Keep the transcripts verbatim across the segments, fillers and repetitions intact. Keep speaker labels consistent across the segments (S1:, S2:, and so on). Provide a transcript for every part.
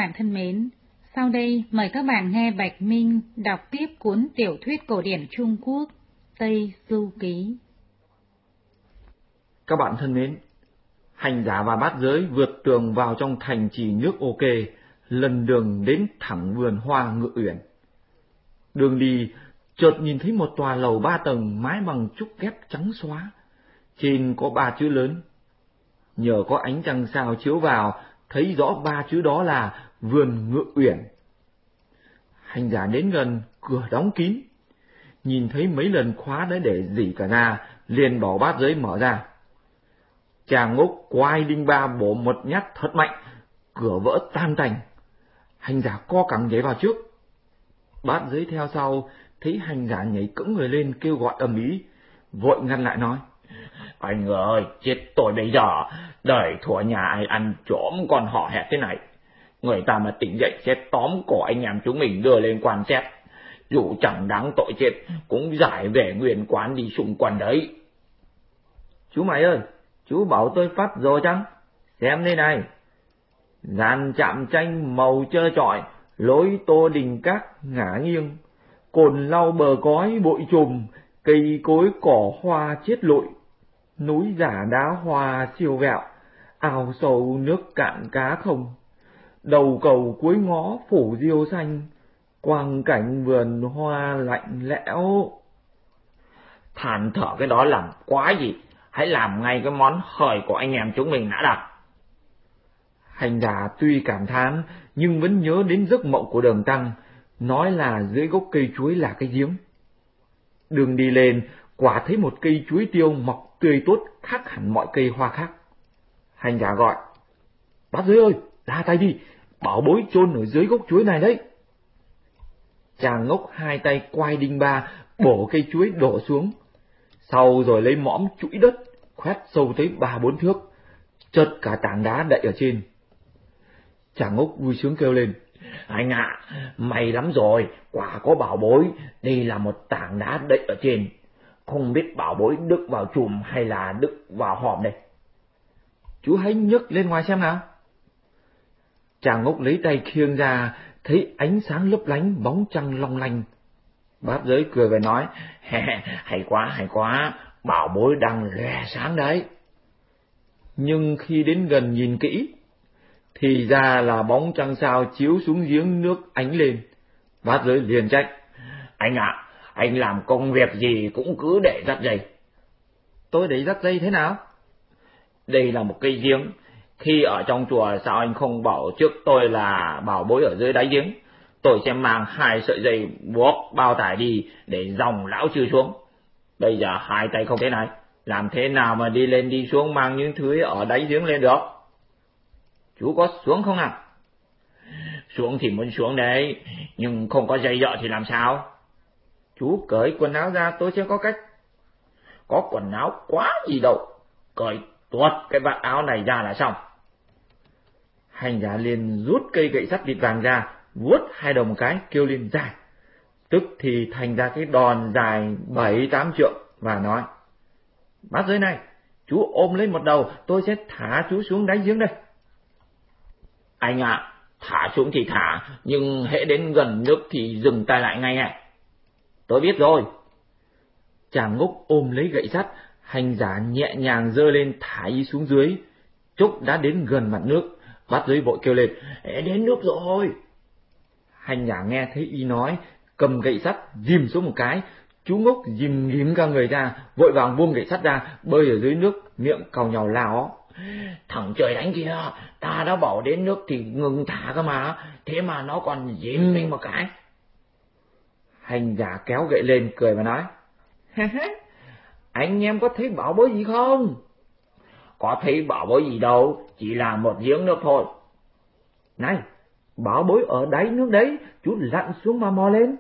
S1: bạn thân mến, sau đây mời các bạn nghe Bạch Minh đọc tiếp cuốn tiểu thuyết cổ điển Trung Quốc Tây Du Ký.
S2: Các bạn thân mến, hành giả và bát giới vượt tường vào trong thành trì nước ô kê, lần đường đến thẳng vườn hoa Ngự Uyển. Đường đi, chợt nhìn thấy một tòa lầu ba tầng mái bằng trúc ghép trắng xóa, trên có ba chữ lớn. Nhờ có ánh trăng sao chiếu vào, thấy rõ ba chữ đó là vườn Ngự Uyển. Hành giả đến gần, cửa đóng kín, nhìn thấy mấy lần khóa đã để rỉ cả ra, liền bảo bát giới mở ra. Chàng Ngốc quay đinh ba bổ một nhát thật mạnh, cửa vỡ tan tành. Hành giả co cẳng nhảy vào trước. Bát giới theo sau, thấy hành giả nhảy cẫng người lên kêu gọi ầm ĩ, vội ngăn lại nói:
S3: Anh ơi, chết tôi bây giờ, đời thủa nhà ai ăn trộm còn họ hẹt thế này. Người ta mà tỉnh dậy sẽ tóm cổ anh em chúng mình đưa lên quan xét. Dù chẳng đáng tội chết, cũng giải về nguyên quán đi xung quanh đấy.
S2: Chú mày ơi, chú bảo tôi phát rồi chăng? Xem đây này. Dàn chạm tranh màu trơ trọi, lối tô đình các ngả nghiêng. Cồn lau bờ cói bụi trùm, cây cối cỏ hoa chết lụi. Núi giả đá hoa siêu vẹo, ao sâu nước cạn cá không. Đầu cầu cuối ngõ phủ diêu xanh, quang cảnh vườn hoa lạnh lẽo.
S3: Than thở cái đó làm quá gì, hãy làm ngay cái món hời của anh em chúng mình đã đặt.
S2: Hành giả tuy cảm thán, nhưng vẫn nhớ đến giấc mộng của Đường Tăng, nói là dưới gốc cây chuối là cái giếng. Đường đi lên, quả thấy một cây chuối tiêu mọc tươi tốt khác hẳn mọi cây hoa khác. Hành giả gọi: Bát giới ơi, ra tay đi, bảo bối chôn ở dưới gốc chuối này đấy. Chàng Ngốc hai tay quay đinh ba, bổ cây chuối đổ xuống, sau rồi lấy mõm chũi đất, khoét sâu tới ba bốn thước, chật cả tảng đá đậy ở trên. Chàng Ngốc vui sướng kêu lên:
S3: Anh ạ, à, may lắm rồi, quả có bảo bối, đây là một tảng đá đậy ở trên. Không biết bảo bối đựng vào chùm hay là đựng vào hòm đây.
S2: Chú hãy nhấc lên ngoài xem nào. Chàng Ngốc lấy tay khiêng ra, thấy ánh sáng lấp lánh, bóng trăng long lanh. Bát giới cười và nói:
S3: Hay quá, hay quá, bảo bối đang lóe sáng đấy.
S2: Nhưng khi đến gần nhìn kỹ, thì ra là bóng trăng sao chiếu xuống giếng nước ánh lên. Bát giới liền trách:
S3: Anh ạ, à, anh làm công việc gì cũng cứ để dắt dây.
S2: Tôi để dắt dây thế nào?
S3: Đây là một cây giếng, khi ở trong chùa sao anh không bảo trước tôi là bảo bối ở dưới đáy giếng. Tôi sẽ mang hai sợi dây buộc bao tải đi để dòng lão chư xuống. Bây giờ hai tay không thế này, làm thế nào mà đi lên đi xuống mang những thứ ở đáy giếng lên được?
S2: Chú có xuống không nào?
S3: Xuống thì muốn xuống đấy, nhưng không có dây dợ thì làm sao?
S2: Chú cởi quần áo ra, tôi sẽ có cách.
S3: Có quần áo quá gì đâu, cởi tuột cái vạt áo này ra là xong.
S2: Hành giả liền rút cây gậy sắt vịt vàng ra, vuốt hai đầu một cái, kêu lên dài. Tức thì thành ra cái đòn dài bảy tám trượng và nói: Bát giới này, chú ôm lên một đầu, tôi sẽ thả chú xuống đáy giếng đây.
S3: Anh ạ, à, thả xuống thì thả, nhưng hễ đến gần nước thì dừng tay lại ngay này.
S2: Tôi biết rồi. Chàng Ngốc ôm lấy gậy sắt, hành giả nhẹ nhàng giơ lên thả y xuống dưới. Chốc đã đến gần mặt nước, bát giới vội kêu lên:
S3: Đến nước rồi.
S2: Hành giả nghe thấy y nói, cầm gậy sắt dìm xuống một cái. Chú Ngốc dìm nghím cả người ra, vội vàng buông gậy sắt ra, bơi ở dưới nước, miệng càu nhàu la ó:
S3: Thằng trời đánh kia, ta đã bảo đến nước thì ngừng thả cơ mà, thế mà nó còn dìm mình một cái.
S2: Hành giả kéo gậy lên cười và nói: Anh em có thấy bảo bối gì không?
S3: Có thấy bảo bối gì đâu, chỉ là một giếng nước thôi.
S2: Này, bảo bối ở đáy nước đấy, chú lặn xuống mà mò lên.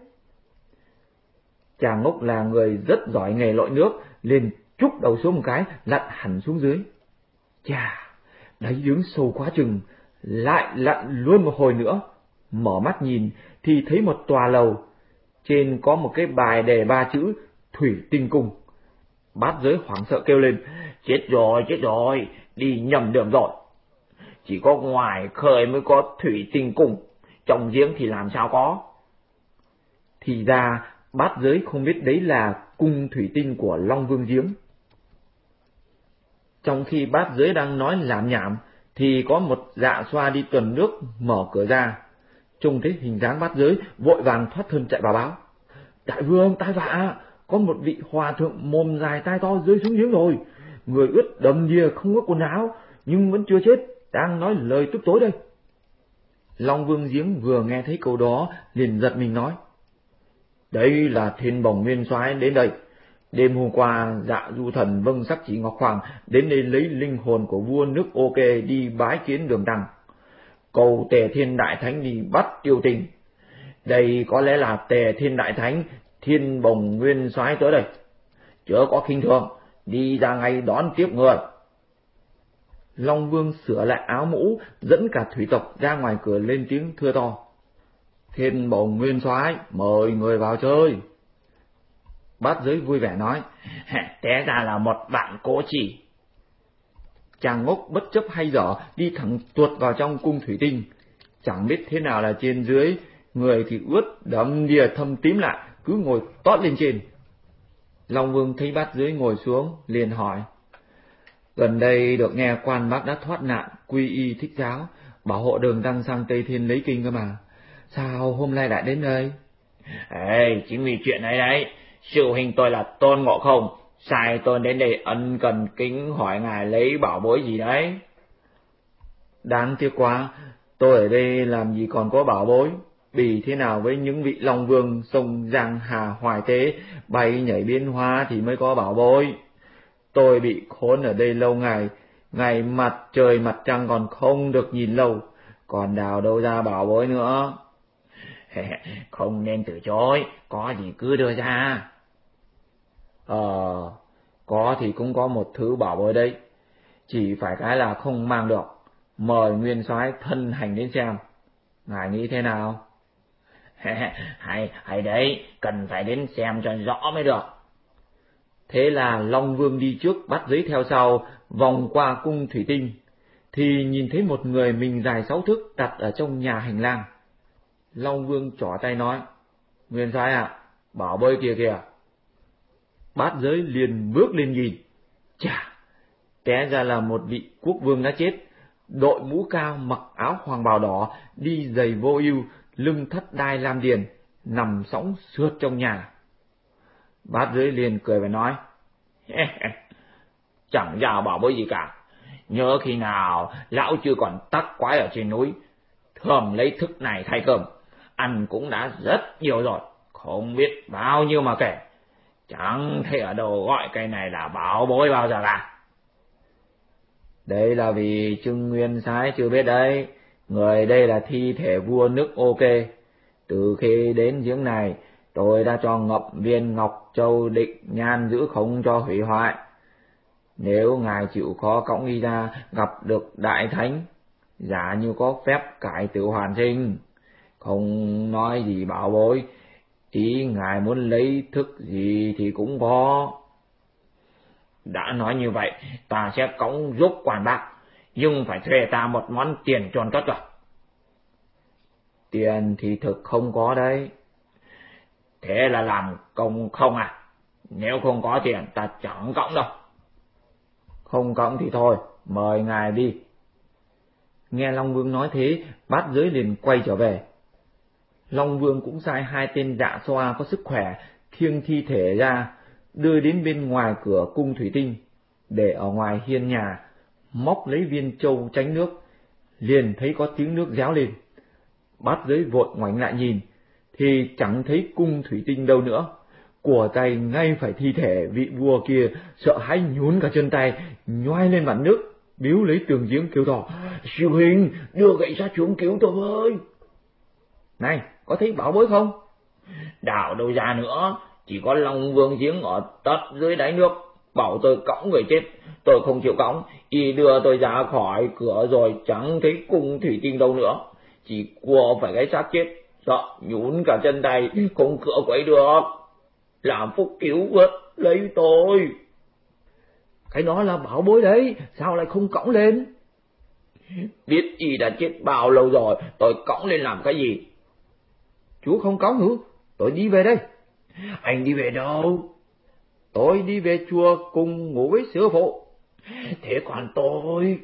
S2: Chàng Ngốc là người rất giỏi nghề lội nước, liền trúc đầu xuống một cái, lặn hẳn xuống dưới. Chà, đáy giếng sâu quá chừng, lại lặn luôn một hồi nữa. Mở mắt nhìn thì thấy một tòa lầu, trên có một cái bài đề ba chữ Thủy Tinh Cung. Bát giới hoảng sợ kêu lên:
S3: Chết rồi, chết rồi, đi nhầm đường rồi. chỉ có ngoài khơi mới có thủy tinh cung, trong giếng thì làm sao có.
S2: Thì ra bát giới không biết đấy là cung thủy tinh của Long Vương giếng. Trong khi bát giới đang nói lảm nhảm, thì có một dạ xoa đi tuần nước mở cửa ra, trông thấy hình dáng bát giới, vội vàng thoát thân chạy vào báo: Đại vương, tai vạ, có một vị hòa thượng mồm dài tai to rơi xuống giếng rồi, người ướt đầm đìa không có quần áo, nhưng vẫn chưa chết, đang nói lời tức tối đây. Long Vương giếng vừa nghe thấy câu đó, liền giật mình nói: Đây là Thiên Bồng Nguyên Soái đến đây. Đêm hôm qua, Dạ Du Thần vâng sắc chỉ Ngọc Hoàng đến đây lấy linh hồn của vua nước OK đi bái kiến Đường Tăng, cầu Tề Thiên Đại Thánh đi bắt Tiêu Tình. Đây có lẽ là Tề Thiên Đại Thánh, Thiên Bồng Nguyên Soái tới đây, chớ có khinh thường, đi ra ngay đón tiếp người. Long Vương sửa lại áo mũ, dẫn cả thủy tộc ra ngoài cửa lên tiếng thưa to: Thiên Bồng Nguyên Soái mời người vào chơi. Bát giới vui vẻ nói:
S3: Té ra là một bạn cố chỉ.
S2: Chàng ngốc bất chấp hay dở, đi thẳng tuột vào trong cung thủy tinh. Chẳng biết thế nào là trên dưới, người thì ướt đẫm đìa thâm tím lại, cứ ngồi tót lên trên. Long Vương thấy bát giới ngồi xuống, liền hỏi: Gần đây được nghe quan bác đã thoát nạn, quy y thích giáo, bảo hộ Đường Tăng sang Tây Thiên lấy kinh cơ mà, sao hôm nay lại đến đây?
S3: Ê, chính vì chuyện ấy đấy, sư huynh tôi là Tôn Ngộ Không, sai tôi đến đây ân cần kính hỏi ngài lấy bảo bối gì đấy.
S2: Đáng tiếc quá, tôi ở đây làm gì còn có bảo bối, bì thế nào với những vị Long Vương sông Giang Hà Hoài Tế bay nhảy biến hóa thì mới có bảo bối. Tôi bị khốn ở đây lâu ngày, ngày mặt trời mặt trăng còn không được nhìn lâu, còn đào đâu ra bảo bối nữa.
S3: Không nên từ chối, có gì cứ đưa ra.
S2: Ờ, có thì cũng có một thứ bảo bối đấy, chỉ phải cái là không mang được, mời Nguyên Soái thân hành đến xem, ngài nghĩ thế nào?
S3: hay hay đấy, cần phải đến xem cho rõ mới được.
S2: Thế là Long Vương đi trước, bắt giới theo sau, vòng qua cung thủy tinh, thì nhìn thấy một người mình dài sáu thước đặt ở trong nhà hành lang. Long Vương trỏ tay nói: Nguyên Soái à, bảo bối kia kìa. Bát giới liền bước lên nhìn, chà, té ra là một vị quốc vương đã chết, đội mũ cao, mặc áo hoàng bào đỏ, đi giày vô ưu, lưng thắt đai lam điền, nằm sõng sượt trong nhà. Bát giới liền cười và nói:
S3: Chẳng ra bảo bối gì cả, nhớ khi nào lão chưa còn tắc quái ở trên núi, thường lấy thức này thay cơm, ăn cũng đã rất nhiều rồi, không biết bao nhiêu mà kể, chẳng thấy ở đâu gọi cái này là bảo bối bao giờ cả.
S2: Đây là vì Trưng Nguyên Soái chưa biết đấy, người đây là thi thể vua nước OK. Từ khi đến giếng này, tôi đã cho ngậm viên Ngọc Châu định nhan giữ không cho hủy hoại. Nếu ngài chịu khó cõng đi ra gặp được Đại Thánh, giả như có phép cải tử hoàn sinh, không nói gì bảo bối, ý ngài muốn lấy thức gì thì cũng có.
S3: Đã nói như vậy, ta sẽ cõng giúp quan bác, nhưng phải thuê ta một món tiền tròn tốt rồi.
S2: Tiền thì thực không có đấy.
S3: Thế là làm công không à? Nếu không có tiền ta chẳng cõng đâu.
S2: Không cõng thì thôi, mời ngài đi. Nghe Long Vương nói thế, bát giới liền quay trở về. Long Vương cũng sai hai tên dạ xoa có sức khỏe khiêng thi thể ra, đưa đến bên ngoài cửa cung thủy tinh, để ở ngoài hiên nhà, móc lấy viên châu tránh nước, liền thấy có tiếng nước réo lên. Bát giới vội ngoảnh lại nhìn, thì chẳng thấy cung thủy tinh đâu nữa, của tay ngay phải thi thể vị vua kia, sợ hãi nhún cả chân tay, nhoai lên mặt nước, biếu lấy tường giếng kêu to: Sư huynh, đưa gậy ra xuống cứu tôi với. Này, có thấy bảo bối không?
S3: Đảo đâu ra nữa, chỉ có Long Vương giếng ở tận dưới đáy nước, bảo tôi cõng người chết, tôi không chịu cõng, y đưa tôi ra khỏi cửa rồi chẳng thấy cung thủy tinh đâu nữa, chỉ cua phải cái xác chết, sợ nhún cả chân tay, không cựa quấy được, làm phúc cứu vớt lấy tôi.
S2: Cái đó là bảo bối đấy, sao lại không cõng lên?
S3: Biết y đã chết bao lâu rồi, tôi cõng lên làm cái gì?
S2: Chú không cõng hứ, tôi đi về đây.
S3: Anh đi về đâu?
S2: Tôi đi về chùa cùng ngủ với sư phụ.
S3: Thế còn tôi?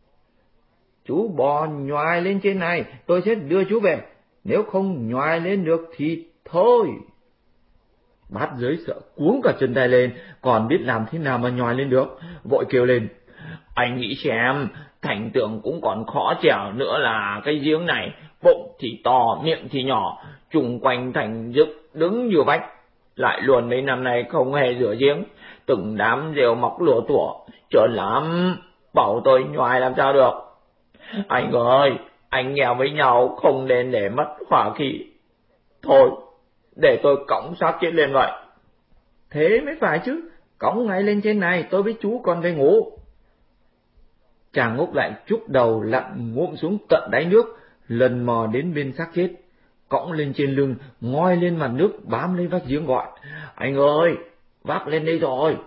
S2: Chú bò nhoài lên trên này, tôi sẽ đưa chú về. Nếu không nhoài lên được thì thôi. Bát Giới sợ cuống cả chân tay lên, còn biết làm thế nào mà nhoài lên được, vội kêu lên.
S3: Anh nghĩ xem, cảnh tượng cũng còn khó trèo nữa là cái giếng này, bụng thì to, miệng thì nhỏ, chung quanh thành dựng đứng như vách. Lại luôn mấy năm nay không hề rửa giếng, từng đám rêu mọc lùa tủa, trơn lắm, bảo tôi nhoài làm sao được. Anh ơi, anh nghèo với nhau không nên để mất hỏa khí. Thôi, để tôi cõng xác chết lên vậy.
S2: Thế mới phải chứ, cõng ngay lên trên này, tôi với chú còn về ngủ. Chàng Ngốc lại chúc đầu lặn ngụm xuống tận đáy nước, lần mò đến bên xác chết, cõng lên trên lưng, ngoi lên mặt nước bám lấy vách giếng gọi.
S3: Anh ơi, vác lên đây rồi.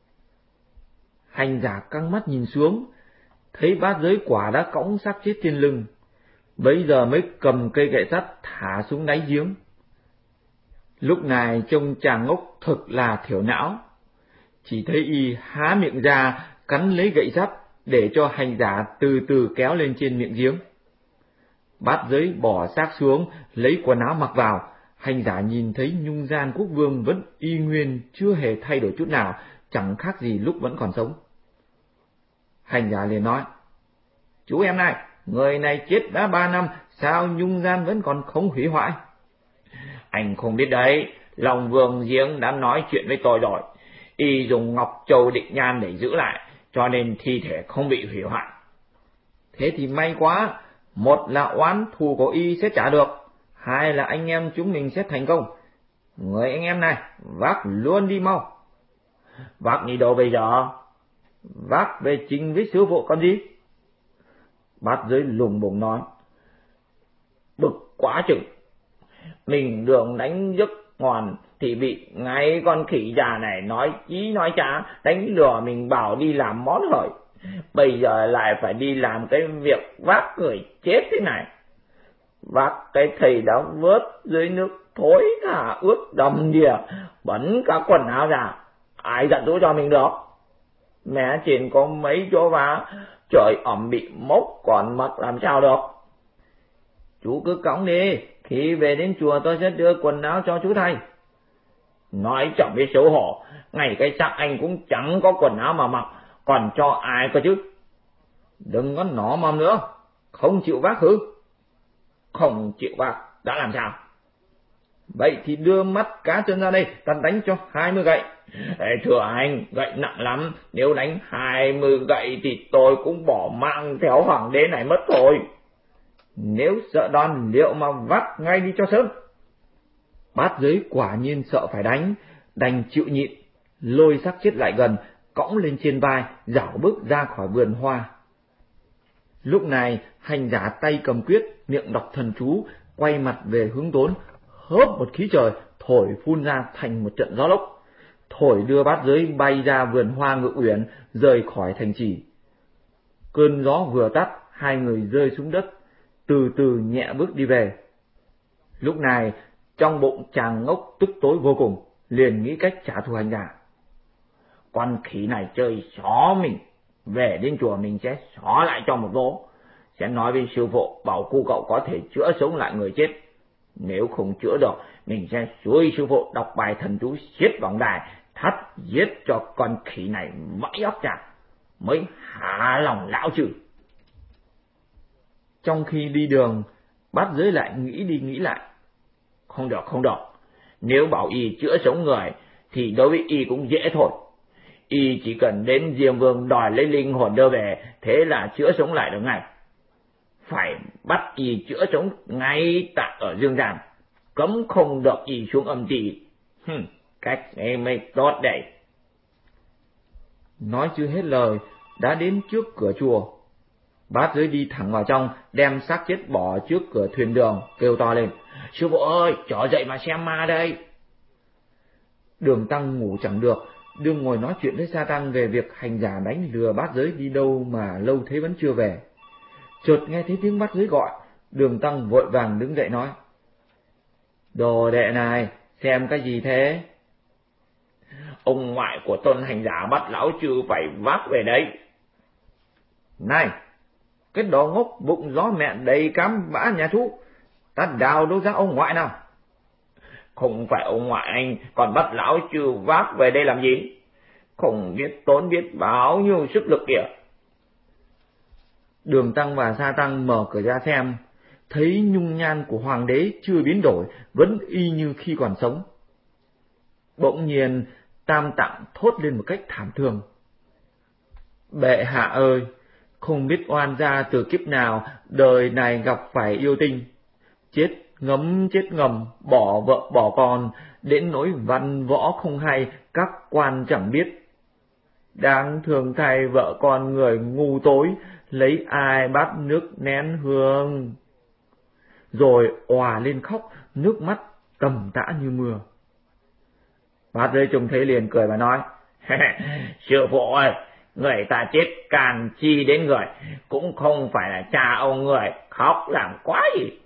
S2: Hành giả căng mắt nhìn xuống, thấy Bát Giới quả đã cõng xác chết trên lưng, bấy giờ mới cầm cây gậy sắt thả xuống đáy giếng. Lúc này trông chàng Ngốc thực là thiểu não, chỉ thấy y há miệng ra cắn lấy gậy sắt để cho hành giả từ từ kéo lên trên miệng giếng. Bát Giới bỏ xác xuống, lấy quần áo mặc vào. Hành giả nhìn thấy nhung gian quốc vương vẫn y nguyên, chưa hề thay đổi chút nào, chẳng khác gì lúc vẫn còn sống. Hành giả liền nói, chú em này, người này chết đã ba năm, sao nhung gian vẫn còn không hủy hoại?
S3: Anh không biết đấy, Long Vương giếng đã nói chuyện với tôi rồi. Y dùng ngọc châu định nhan để giữ lại, cho nên thi thể không bị hủy hoại.
S2: Thế thì may quá, một là oán thù của y sẽ trả được, hai là anh em chúng mình sẽ thành công. Người anh em này, vác luôn đi mau.
S3: Vác đi đâu bây giờ?
S2: Vác về trình với sư phụ còn gì? Bát Giới lùng bùng nói.
S3: Bực quá chừng, mình đường đánh giấc ngoan thì bị ngay con khỉ già này nói chí nói trá, đánh lừa mình bảo đi làm món hời. Bây giờ lại phải đi làm cái việc vác người chết thế này. Vác cái thầy đã vớt dưới nước thối thả ướt đầm đìa, bẩn cả quần áo ra, ai giận dỗi cho mình được. Mẹ trên có mấy chỗ vá, trời ẩm bị mốc còn mặc làm sao được.
S2: Chú cứ cõng đi, khi về đến chùa tôi sẽ đưa quần áo cho chú thay.
S3: Nói chẳng biết xấu hổ, ngay cái xác anh cũng chẳng có quần áo mà mặc, còn cho ai cơ chứ?
S2: Đừng có nỏ mầm nữa, không chịu vác hứ?
S3: Không chịu vác, đã làm sao?
S2: Vậy thì đưa mắt cá chân ra đây, ta đánh cho hai mươi gậy.
S3: Ê, thưa anh, gậy nặng lắm, nếu đánh hai mươi gậy thì tôi cũng bỏ mạng theo hoàng đế này mất thôi.
S2: Nếu sợ đòn liệu mà vác ngay đi cho sớm. Bát Giới quả nhiên sợ phải đánh, đành chịu nhịn, lôi xác chết lại gần, cõng lên trên vai, dảo bước ra khỏi vườn hoa. Lúc này hành giả tay cầm quyết, miệng đọc thần chú, quay mặt về hướng Tốn, hớp một khí trời thổi phun ra thành một trận gió lốc, thổi đưa Bát Giới bay ra vườn hoa Ngự Uyển, rời khỏi thành trì. Cơn gió vừa tắt, hai người rơi xuống đất, từ từ nhẹ bước đi về. Lúc này trong bụng chàng Ngốc tức tối vô cùng, liền nghĩ cách trả thù hành giả.
S3: Con khỉ này chơi xó mình, về đến chùa mình sẽ xó lại cho một vố, sẽ nói với sư phụ bảo cu cậu có thể chữa sống lại người chết. Nếu không chữa được, mình sẽ xúi sư phụ đọc bài thần chú xiết vòng đài, thắt giết cho con khỉ này vãi óc ra, mới hả lòng lão chứ.
S2: Trong khi đi đường, Bát Giới lại nghĩ đi nghĩ lại.
S3: Không được, không được, nếu bảo y chữa sống người thì đối với y cũng dễ thôi. Y chỉ cần đến Diêm Vương đòi lấy linh hồn đưa về, thế là chữa sống lại được ngay. Phải bắt y chữa sống ngay tại ở dương gian, cấm không được y xuống âm ti. Hừm, cách ấy mới tốt đấy.
S2: Nói chưa hết lời, đã đến trước cửa chùa. Bát Giới đi thẳng vào trong, đem xác chết bỏ trước cửa thuyền đường, kêu to lên.
S3: Sư phụ ơi, trở dậy mà xem ma đây.
S2: Đường Tăng ngủ chẳng được, đương ngồi nói chuyện với Sa Tăng về việc hành giả đánh lừa Bát Giới đi đâu mà lâu thế vẫn chưa về. Chợt nghe thấy tiếng Bát Giới gọi, Đường Tăng vội vàng đứng dậy nói: Đồ đệ này, xem cái gì thế?
S3: Ông ngoại của Tôn hành giả bắt lão chư phải vác về đấy.
S2: Này, cái đồ ngốc bụng gió mẹ đầy cám bã nhà thú, ta đào đâu ra ông ngoại nào?
S3: Không phải ông ngoại anh, còn bắt lão chư vác về đây làm gì? Không biết tốn biết bao nhiêu sức lực kìa.
S2: Đường Tăng và Sa Tăng mở cửa ra xem, thấy nhung nhan của hoàng đế chưa biến đổi, vẫn y như khi còn sống. Bỗng nhiên Tam Tạng thốt lên một cách thảm thương: Bệ hạ ơi, không biết oan gia từ kiếp nào đời này gặp phải yêu tinh, chết ngấm chết ngầm, bỏ vợ bỏ con, đến nỗi văn võ không hay, các quan chẳng biết. Đáng thương thay vợ con người ngu tối, lấy ai bát nước nén hương. Rồi òa lên khóc, nước mắt tầm tã như mưa.
S3: Bát Giới trông thấy liền cười và nói: Sư phụ ơi, người ta chết càn chi đến người, cũng không phải là cha ông người, khóc làm quá gì.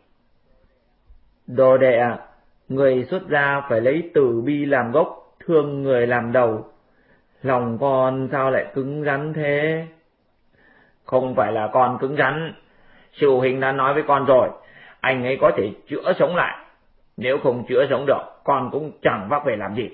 S2: Đồ đệ ạ, người xuất gia phải lấy từ bi làm gốc, thương người làm đầu. Lòng con sao lại cứng rắn thế?
S3: Không phải là con cứng rắn, sư huynh đã nói với con rồi, anh ấy có thể chữa sống lại. Nếu không chữa sống được, con cũng chẳng vác về làm gì.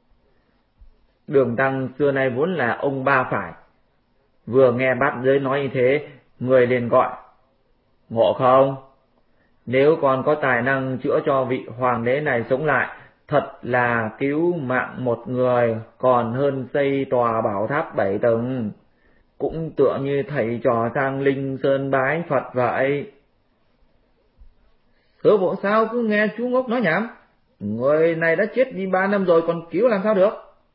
S2: Đường Tăng xưa nay vốn là ông ba phải, vừa nghe Bát Giới nói như thế, người liền gọi: Ngộ không, nếu con có tài năng chữa cho vị hoàng đế này sống lại, thật là cứu mạng một người còn hơn xây tòa bảo tháp bảy tầng, cũng tựa như thầy trò sang Linh Sơn bái Phật vậy. Sư phụ sao cứ nghe chú ngốc nói nhảm, người này đã chết đi ba năm rồi còn cứu làm sao được?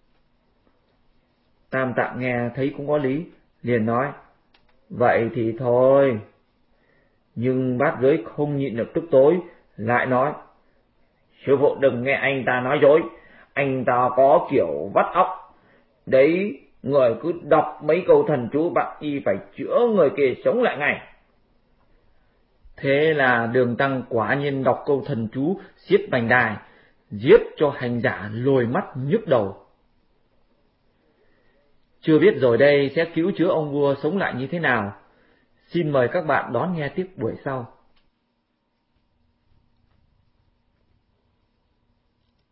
S2: Tam Tạng nghe thấy cũng có lý, liền nói: Vậy thì thôi. Nhưng Bát Giới không nhịn được tức tối, lại nói:
S3: Sư phụ đừng nghe anh ta nói dối, anh ta có kiểu vắt óc. Đấy, người cứ đọc mấy câu thần chú bạn y phải chữa người kia sống lại ngay.
S2: Thế là Đường Tăng quả nhiên đọc câu thần chú giết Bành Đài, giết cho hành giả lồi mắt nhức đầu. Chưa biết rồi đây sẽ cứu chữa ông vua sống lại như thế nào? Xin mời các bạn đón nghe tiếp buổi sau.